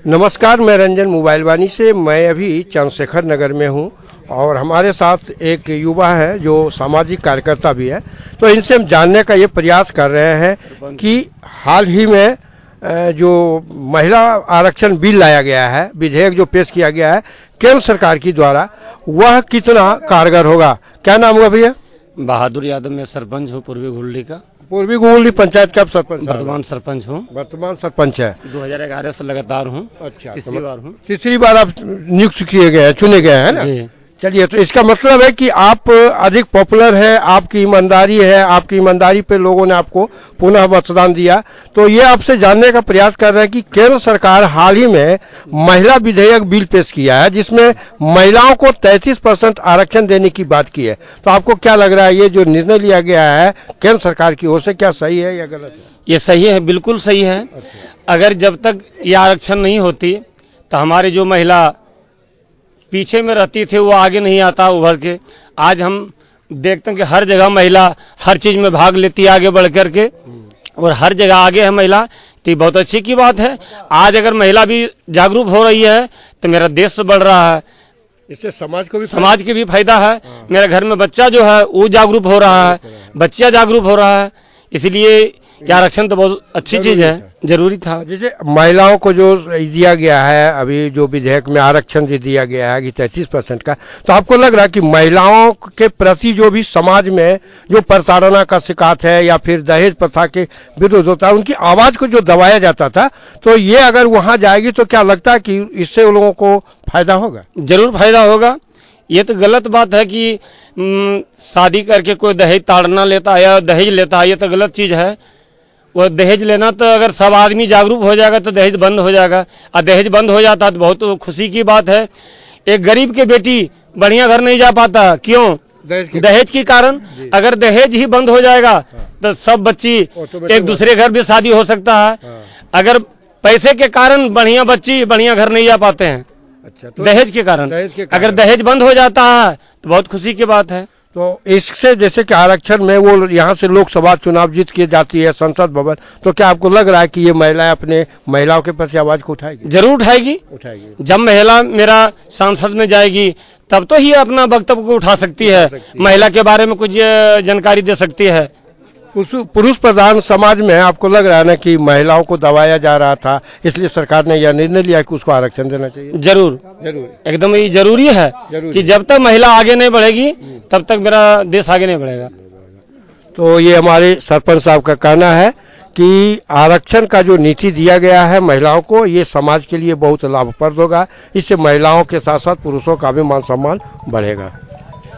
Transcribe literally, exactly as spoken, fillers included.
नमस्कार, मैं रंजन मोबाइल वाणी से। मैं अभी चंद्रशेखर नगर में हूं और हमारे साथ एक युवा है जो सामाजिक कार्यकर्ता भी है। तो इनसे हम जानने का ये प्रयास कर रहे हैं कि हाल ही में जो महिला आरक्षण बिल लाया गया है, विधेयक जो पेश किया गया है केंद्र सरकार की द्वारा, वह कितना कारगर होगा। क्या नाम हुआ भैया? बहादुर यादव। मैं सरपंच हूँ पूर्वी गुल्ली का। पूर्वी गुल्ली पंचायत का सरपंच? वर्तमान सरपंच हूँ। वर्तमान सरपंच है। दो हज़ार ग्यारह से लगातार हूँ। अच्छा, तीसरी बार हूँ। तीसरी बार आप नियुक्त किए गए हैं, चुने गए हैं ना जी। चलिए, तो इसका मतलब है कि आप अधिक पॉपुलर है, आपकी ईमानदारी है, आपकी ईमानदारी पे लोगों ने आपको पुनः मतदान दिया। तो ये आपसे जानने का प्रयास कर रहे हैं कि केंद्र सरकार हाल ही में महिला विधेयक बिल पेश किया है जिसमें महिलाओं को तैंतीस परसेंट आरक्षण देने की बात की है। तो आपको क्या लग रहा है, ये जो निर्णय लिया गया है केंद्र सरकार की ओर से, क्या सही है या गलत है? ये सही है, बिल्कुल सही है। अच्छा। अगर जब तक ये आरक्षण नहीं होती तो हमारी जो महिला पीछे में रहती थी वो आगे नहीं आता उभर के। आज हम देखते हैं कि हर जगह महिला हर चीज में भाग लेती है आगे बढ़ करके, और हर जगह आगे है महिला। तो ये बहुत अच्छी की बात है। आज अगर महिला भी जागरूक हो रही है तो मेरा देश बढ़ रहा है, इससे समाज को भी समाज के भी फायदा है। मेरे घर में बच्चा जो है वो जागरूक हो रहा है, बच्चा जागरूक हो रहा है। इसलिए आरक्षण तो बहुत अच्छी चीज है, जरूरी था। जैसे महिलाओं को जो दिया गया है, अभी जो विधेयक में आरक्षण दिया गया है कि तैंतीस परसेंट का, तो आपको लग रहा है कि महिलाओं के प्रति जो भी समाज में जो प्रताड़ना का शिकार है या फिर दहेज प्रथा के विरुद्ध होता है, उनकी आवाज को जो दबाया जाता था, तो ये अगर वहां जाएगी तो क्या लगता है कि इससे उन लोगों को फायदा होगा? जरूर फायदा होगा। ये तो गलत बात है कि शादी करके कोई दहेज ताड़ना लेता है या दहेज लेता है, ये तो गलत चीज है। वो दहेज लेना, तो अगर सब आदमी जागरूक हो जाएगा तो दहेज बंद हो जाएगा, और दहेज बंद हो जाता तो बहुत खुशी की बात है। एक गरीब की बेटी बढ़िया घर नहीं जा पाता, क्यों? दहेज के, दहेज के कारण। अगर दहेज ही बंद हो जाएगा तो सब बच्ची एक दूसरे घर भी शादी हो सकता है। अगर पैसे के कारण बढ़िया बच्ची बढ़िया घर नहीं जा पाते हैं। अच्छा, तो दहेज के कारण। अगर दहेज बंद हो जाता है तो बहुत खुशी की बात है। तो इससे जैसे कि आरक्षण में वो यहाँ से लोकसभा चुनाव जीत के जाती है संसद भवन, तो क्या आपको लग रहा है कि ये महिलाएं अपने महिलाओं के प्रति आवाज को उठाएगी? जरूर उठाएगी। उठाएगी। जब महिला मेरा सांसद में जाएगी तब तो ही अपना वक्तव्य को उठा सकती है, महिला के बारे में कुछ जानकारी दे सकती है। पुरुष प्रधान समाज में आपको लग रहा है ना कि महिलाओं को दबाया जा रहा था, इसलिए सरकार ने यह निर्णय लिया कि उसको आरक्षण देना चाहिए? जरूर, जरूर, एकदम ये जरूरी है जरूरी कि जब तक महिला आगे नहीं बढ़ेगी तब तक मेरा देश आगे नहीं बढ़ेगा। तो ये हमारे सरपंच साहब का कहना है कि आरक्षण का जो नीति दिया गया है महिलाओं को, ये समाज के लिए बहुत लाभप्रद होगा। इससे महिलाओं के साथ साथ पुरुषों का भी मान सम्मान बढ़ेगा।